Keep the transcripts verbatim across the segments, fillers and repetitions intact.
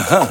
Uh-huh.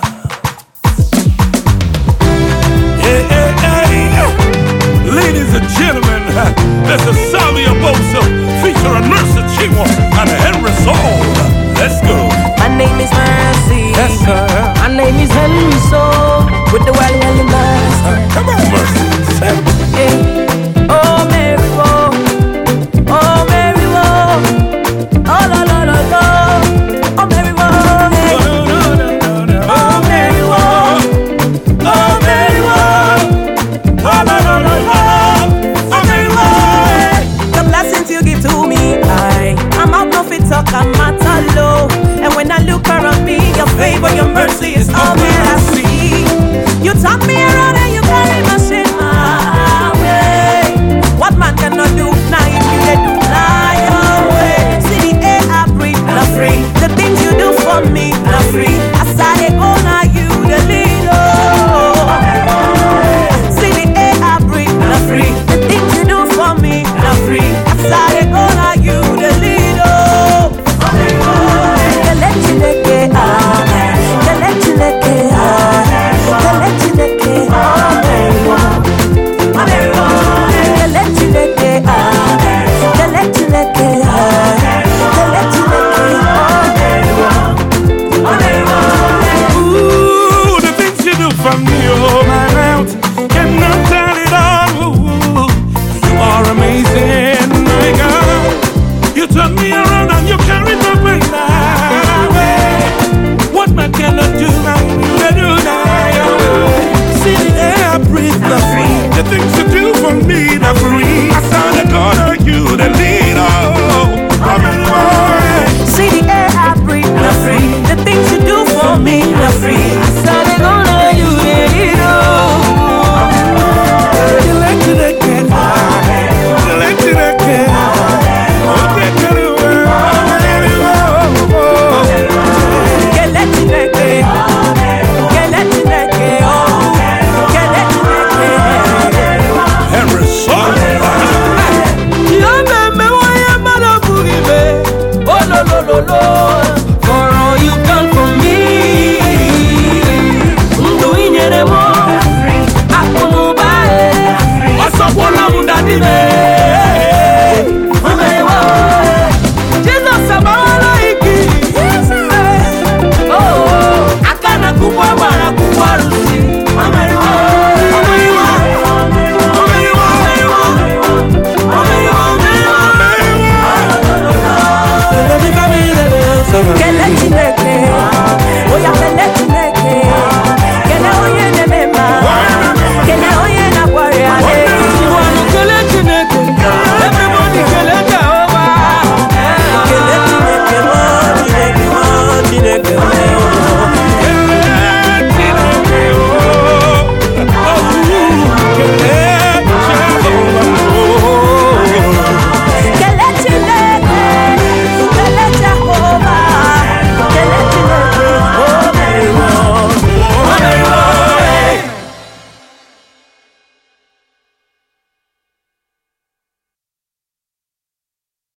Yeah, yeah, yeah. Ladies and gentlemen, this is Sammy Aboso featuring Mercy Chinwo and Henry Soul. Let's go. My name is Mercy. Yes, sir. My name is Henry Soul. With the Wally and the Master. Uh, come on, Mercy. Say it. Hey. Oh, Mary, whoa. Oh, Mary, whoa. Oh, la, la, la, la. Oh, Mary, whoa. Hey. No, no, no, no, no. Oh, Mary, whoa. Oh, Mary, whoa. Oh, la, la, la, la. Oh, Mary, whoa. Hey. The blessings you give to me, I, I'm out no fit talk, I'm at a low. And when I look around me, your favor, your mercy is all that I see. You taught me around and you carry my sin my way. What man cannot do, now if you they do fly away. See the air I breathe, not free. The things you do for me, not free. I started go, now you the leader. See the air I breathe, not free. The things you do for me, not free. I started go, now you the leader. Ooh, the things you do for me, oh my mouth cannot tell it all. Ooh, you are amazing, my God. You turn me around and you carry my weight away. What man cannot do, now you do now. See the air I breathe, not free. The things you do for me, not free. I saw the God of you, the leader. I'm in war. See the air I breathe, not free. The things you do for me, not free.